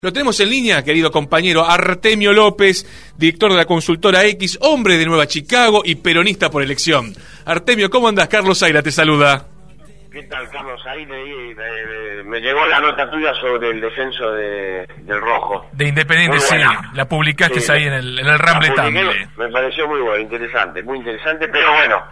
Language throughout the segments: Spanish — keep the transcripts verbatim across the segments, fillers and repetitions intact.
Lo tenemos en línea, querido compañero Artemio López, director de la consultora X, hombre de Nueva Chicago y peronista por elección. Artemio, ¿cómo andás? Carlos Aira te saluda. ¿Qué tal, Carlos? Ahí leí, me, me llegó la nota tuya sobre el descenso de, del Rojo. De Independiente, sí, la publicaste sí, ahí en el, en el Ramble Tamble. Me pareció muy bueno, interesante, muy interesante, pero bueno,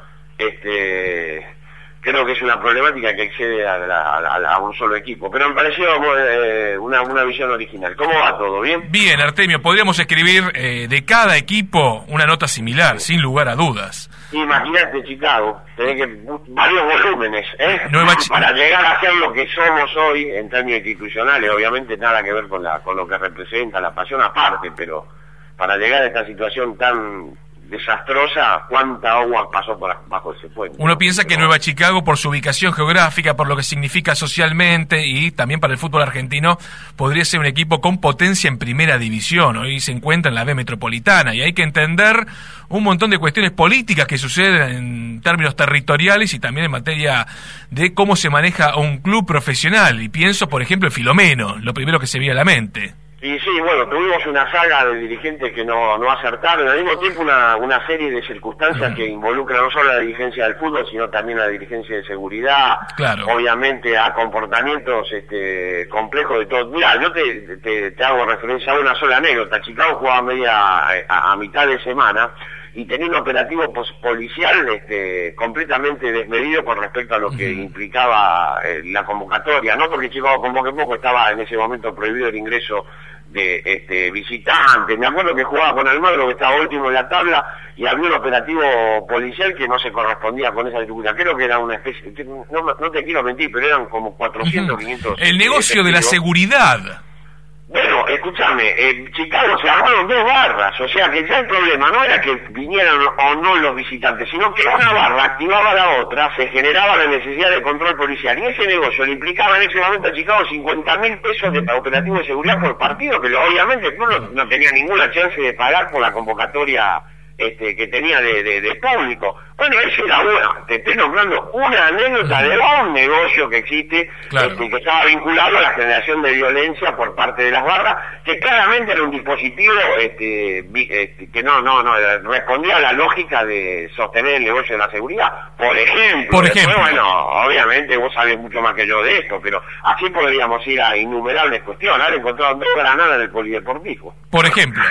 este... creo que es una problemática que excede a, la, a, la, a un solo equipo, pero me pareció eh, una, una visión original. ¿Cómo va todo? ¿Bien? Bien, Artemio, podríamos escribir eh, de cada equipo una nota similar, sí, sin lugar a dudas. Imagínate Chicago, tenés que varios volúmenes, ¿eh? Nueva para llegar a ser lo que somos hoy en términos institucionales, obviamente nada que ver con la con lo que representa la pasión aparte, pero para llegar a esta situación tan desastrosa, cuánta agua pasó por bajo ese puente. Uno piensa que Nueva Chicago, por su ubicación geográfica, por lo que significa socialmente y también para el fútbol argentino, podría ser un equipo con potencia en primera división. Hoy se encuentra en la B metropolitana y hay que entender un montón de cuestiones políticas que suceden en términos territoriales y también en materia de cómo se maneja un club profesional. Y pienso, por ejemplo, en Filomeno, lo primero que se viene a la mente. Y sí, bueno, tuvimos una saga de dirigentes que no, no acertaron, al mismo tiempo una, una serie de circunstancias que involucran no solo a la dirigencia del fútbol, sino también a la dirigencia de seguridad, claro. Obviamente a comportamientos este, complejos de todo. Mira, yo te, te, te hago referencia a una sola anécdota. Chicago jugaba media a, a mitad de semana y tenía un operativo policial este, completamente desmedido con respecto a lo que uh-huh. implicaba eh, la convocatoria, no porque Chicago convoque poco, estaba en ese momento prohibido el ingreso de este visitantes. Me acuerdo que jugaba con Almagro, que estaba último en la tabla, y había un operativo policial que no se correspondía con esa distribución. Creo que era una especie, no, no te quiero mentir, pero eran como cuatrocientos, uh-huh. quinientos. El negocio de la seguridad. Bueno, escúchame, en Chicago se armaron dos barras, o sea que ya el problema no era que vinieran o no los visitantes, sino que una barra activaba a la otra, se generaba la necesidad de control policial, y ese negocio le implicaba en ese momento a Chicago cincuenta mil pesos de operativo de seguridad por partido, que obviamente no, no tenía ninguna chance de pagar por la convocatoria este, que tenía de, de, de público. Bueno, esa era una, te estoy nombrando una anécdota de un negocio que existe, claro. este, que estaba vinculado a la generación de violencia por parte de las barras, que claramente era un dispositivo este, este, que no, no, no, respondía a la lógica de sostener el negocio de la seguridad. Por ejemplo, por ejemplo. Después, bueno, obviamente vos sabés mucho más que yo de esto, pero así podríamos ir a innumerables cuestiones. Haber encontrado dos granadas en el polideportivo. Por ejemplo.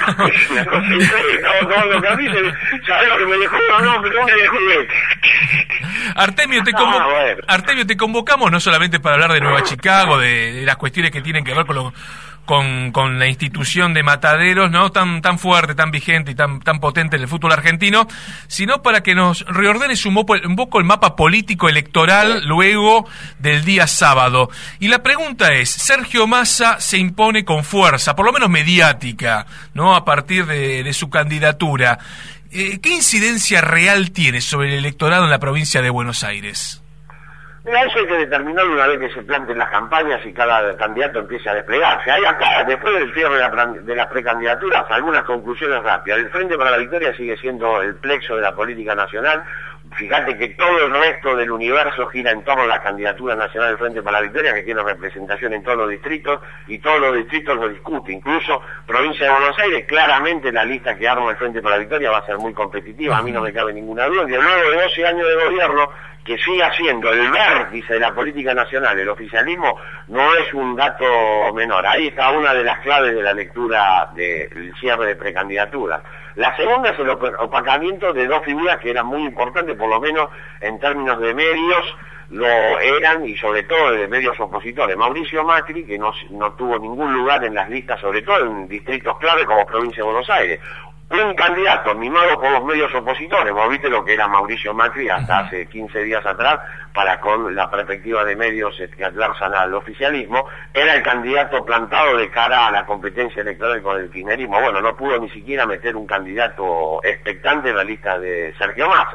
Una cosa increíble, todo, todo lo que a mí se, ¿sabés lo que me dejó? No, no, pero Artemio, te convo- no, bueno. Artemio, te convocamos no solamente para hablar de Nueva Chicago, de, de las cuestiones que tienen que ver con, lo, con, con la institución de Mataderos, no tan tan fuerte, tan vigente y tan tan potente en el fútbol argentino, sino para que nos reordenes un poco, un poco el mapa político electoral luego del día sábado. Y la pregunta es, Sergio Massa se impone con fuerza, por lo menos mediática, no a partir de, de su candidatura. Eh, ¿Qué incidencia real tiene sobre el electorado en la provincia de Buenos Aires? Mira, eso hay que determinarlo una vez que se planten las campañas y cada candidato empiece a desplegarse. Hay acá, después del cierre de, la, de las precandidaturas, algunas conclusiones rápidas. El Frente para la Victoria sigue siendo el plexo de la política nacional. Fíjate que todo el resto del universo gira en torno a la candidatura nacional del Frente para la Victoria, que tiene representación en todos los distritos, y todos los distritos lo discuten. Incluso provincia de Buenos Aires, claramente la lista que arma el Frente para la Victoria va a ser muy competitiva, a mí no me cabe ninguna duda, que luego de doce años de gobierno, que siga siendo el vértice de la política nacional, el oficialismo, no es un dato menor. Ahí está una de las claves de la lectura del cierre de precandidaturas. La segunda es el opacamiento de dos figuras que eran muy importantes, por lo menos en términos de medios, lo eran, y sobre todo de medios opositores. Mauricio Macri, que no, no tuvo ningún lugar en las listas, sobre todo en distritos clave como provincia de Buenos Aires. Un candidato mimado por los medios opositores, vos viste lo que era Mauricio Macri hasta hace quince días atrás, para con la perspectiva de medios que adversan al oficialismo, era el candidato plantado de cara a la competencia electoral con el kirchnerismo. Bueno, no pudo ni siquiera meter un candidato expectante en la lista de Sergio Massa.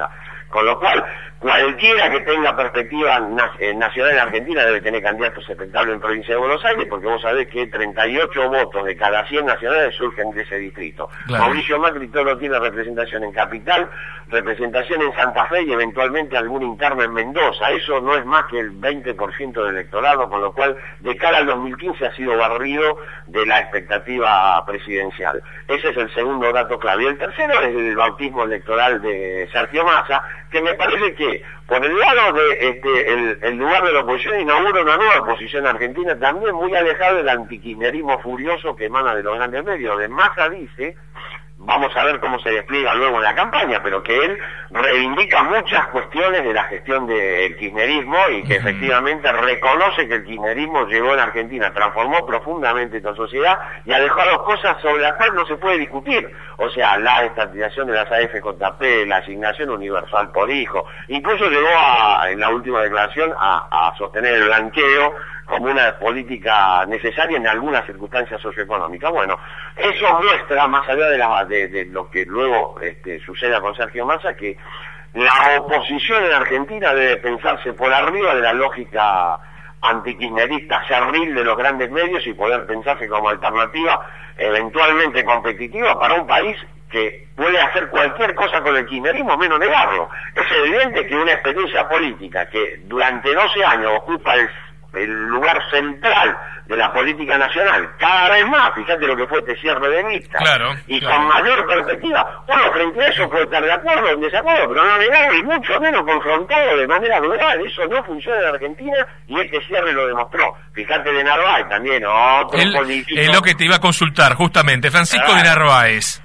Con lo cual, cualquiera que tenga perspectiva na eh, nacional en Argentina debe tener candidatos aceptables en provincia de Buenos Aires, porque vos sabés que treinta y ocho votos de cada cien nacionales surgen de ese distrito. Claro. Mauricio Macri solo tiene representación en Capital, representación en Santa Fe y eventualmente algún interno en Mendoza. Eso no es más que el veinte por ciento del electorado, con lo cual de cara al dos mil quince ha sido barrido de la expectativa presidencial. Ese es el segundo dato clave. Y el tercero es el bautismo electoral de Sergio Massa, que me parece que por el lado de este el, el lugar de la oposición inaugura una nueva oposición argentina también muy alejada del antikirchnerismo furioso que emana de los grandes medios. De Massa dice, vamos a ver cómo se despliega luego en la campaña, pero que él reivindica muchas cuestiones de la gestión del kirchnerismo y que efectivamente reconoce que el kirchnerismo llegó en Argentina, transformó profundamente esta sociedad y ha dejado dos cosas sobre las cuales no se puede discutir, o sea, la estatización de las A F J P, la asignación universal por hijo, incluso llegó a, en la última declaración a, a sostener el blanqueo como una política necesaria en algunas circunstancias socioeconómicas. Bueno, eso muestra, más allá de, la, de, de lo que luego este, suceda con Sergio Massa, que la oposición en Argentina debe pensarse por arriba de la lógica antikirchnerista cerril de los grandes medios y poder pensarse como alternativa eventualmente competitiva para un país que puede hacer cualquier cosa con el kirchnerismo menos negarlo. Es evidente que una experiencia política que durante doce años ocupa el el lugar central de la política nacional, cada vez más, fíjate lo que fue este cierre de lista, claro, y claro. con mayor perspectiva, bueno, frente a eso puede estar de acuerdo o en desacuerdo, pero no negado y mucho menos confrontado de manera global. Eso no funciona en Argentina y este cierre lo demostró. Fíjate de Narváez también, otro el, político. Es lo que te iba a consultar, justamente, Francisco ah. de Narváez.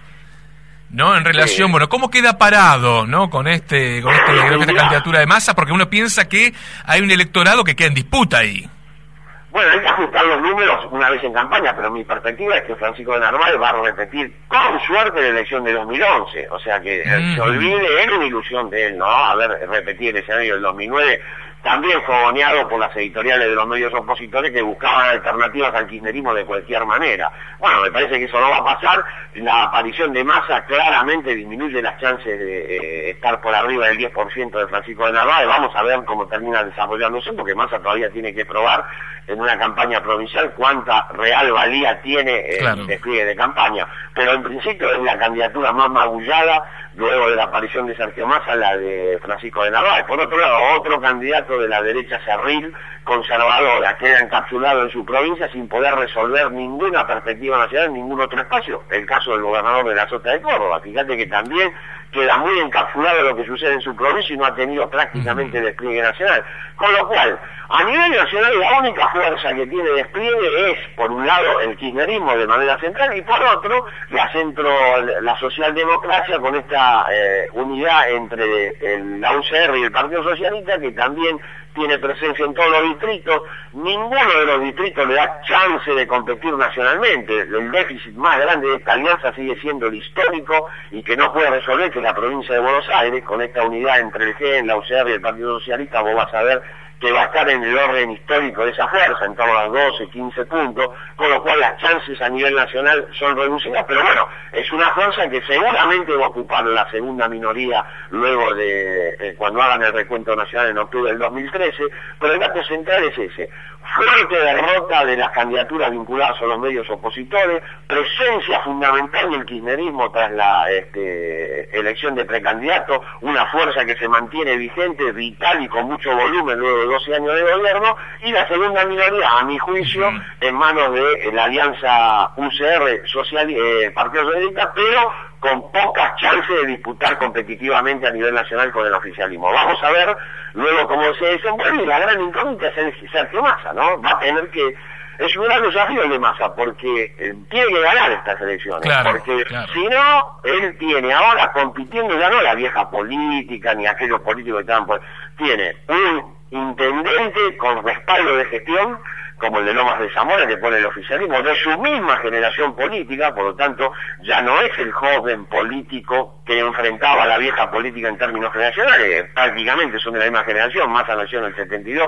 ¿No? En relación, sí. bueno, ¿cómo queda parado, ¿no? Con este, con este, con esta candidatura de Massa? Porque uno piensa que hay un electorado que queda en disputa ahí. Bueno, hay que ajustar los números una vez en campaña, pero mi perspectiva es que Francisco de Narváez va a repetir con suerte la elección de dos mil once, o sea que mm. se olvide, era una ilusión de él, ¿no? Haber repetido el escenario del dos mil nueve, también fogoneado por las editoriales de los medios opositores que buscaban alternativas al kirchnerismo de cualquier manera. Bueno, me parece que eso no va a pasar. La aparición de Massa claramente disminuye las chances de eh, estar por arriba del diez por ciento de Francisco de Narváez. Vamos a ver cómo termina desarrollándose, porque Massa todavía tiene que probar en una campaña provincial cuánta real valía tiene el claro. despliegue de campaña. Pero en principio es la candidatura más magullada luego de la aparición de Sergio Massa, la de Francisco de Narváez. Por otro lado, otro candidato de la derecha cerril, conservadora, queda encapsulado en su provincia sin poder resolver ninguna perspectiva nacional en ningún otro espacio. El caso del gobernador de la Sota de Córdoba. Fíjate que también queda muy encapsulado lo que sucede en su provincia y no ha tenido prácticamente despliegue nacional. Con lo cual, a nivel nacional, la única fuerza que tiene despliegue es, por un lado, el kirchnerismo de manera central y por otro, la centro, la socialdemocracia con esta eh, unidad entre el, la U C R y el Partido Socialista, que también tiene presencia en todos los distritos. Ninguno de los distritos le da chance de competir nacionalmente. El déficit más grande de esta alianza sigue siendo el histórico y que no puede resolver, que la provincia de Buenos Aires, con esta unidad entre el G E N, la U C R y el Partido Socialista, vos vas a ver que va a estar en el orden histórico de esa fuerza, en torno a doce, quince puntos, con lo cual las chances a nivel nacional son reducidas, pero bueno, es una fuerza que seguramente va a ocupar la segunda minoría luego de eh, cuando hagan el recuento nacional en octubre del dos mil trece, pero el dato central es ese: fuerte derrota de las candidaturas vinculadas a los medios opositores, presencia fundamental del kirchnerismo tras la este, elección de precandidato, una fuerza que se mantiene vigente, vital y con mucho volumen luego de doce años de gobierno, y la segunda minoría, a mi juicio, en manos de eh, la alianza U C R social, eh, Partido Socialista, pero con pocas chances de disputar competitivamente a nivel nacional con el oficialismo. Vamos a ver luego cómo se desenvuelve. La gran incógnita es Sergio Massa, ¿no? Va a tener que... Es un gran desafío el de Massa, porque eh, tiene que ganar estas elecciones, claro, porque claro. si no, él tiene ahora compitiendo ya no la vieja política, ni aquellos políticos que estaban por... Tiene un intendente con respaldo de gestión, como el de Lomas de Zamora, que pone el oficialismo, de su misma generación política, por lo tanto, ya no es el joven político que enfrentaba a la vieja política en términos generacionales, prácticamente son de la misma generación. Massa nació en el setenta y dos,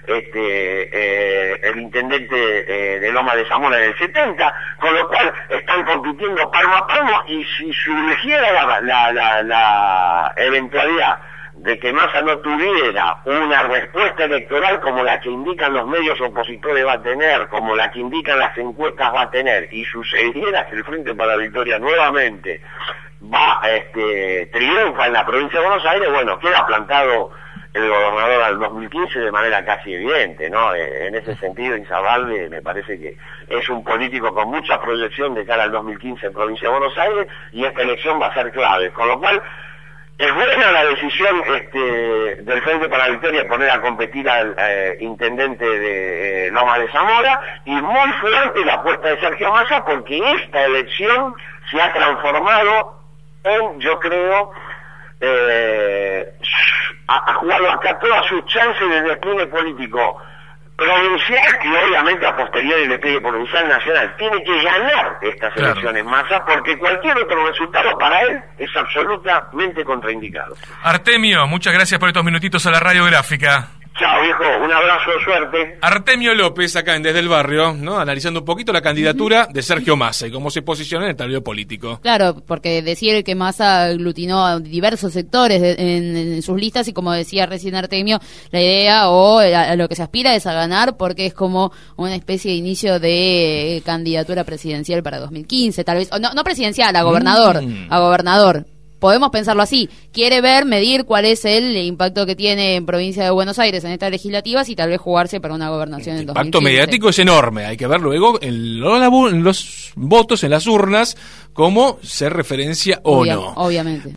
este, eh, el intendente eh, de Lomas de Zamora en el setenta, con lo cual están compitiendo palmo a palmo, y si surgiera la, la, la, la eventualidad de que Massa no tuviera una respuesta electoral como la que indican los medios opositores va a tener, como la que indican las encuestas va a tener, y sucediera que el Frente para la Victoria nuevamente va, este, triunfa en la provincia de Buenos Aires, bueno, queda plantado el gobernador al dos mil quince de manera casi evidente, ¿no? Eh, en ese sentido, Insaurralde me parece que es un político con mucha proyección de cara al dos mil quince en provincia de Buenos Aires, y esta elección va a ser clave, con lo cual es buena la decisión este, del Frente para la Victoria poner a competir al eh, intendente de eh, Loma de Zamora, y muy fuerte la apuesta de Sergio Massa, porque esta elección se ha transformado en, yo creo, eh, ha jugado acá todas sus chances de despliegue político provincial, que obviamente a posteriori le pegue provincial nacional. Tiene que ganar estas claro. elecciones Massa, porque cualquier otro resultado para él es absolutamente contraindicado. Artemio, muchas gracias por estos minutitos a la radiográfica. Chao, viejo, un abrazo, suerte. Artemio López, acá en Desde el Barrio, ¿no? Analizando un poquito la candidatura de Sergio Massa y cómo se posiciona en el tablero político. Claro, porque decir que Massa aglutinó a diversos sectores de, en, en sus listas, y como decía recién Artemio, la idea o a, a lo que se aspira es a ganar, porque es como una especie de inicio de eh, candidatura presidencial para dos mil quince, tal vez, o no, no presidencial, a gobernador, mm. a gobernador. Podemos pensarlo así. Quiere ver, medir cuál es el impacto que tiene en provincia de Buenos Aires en estas legislativas, y tal vez jugarse para una gobernación en dos mil quince. El impacto mediático es enorme. Hay que ver luego en los votos, en las urnas, cómo se referencia o Obvia, no. Obviamente.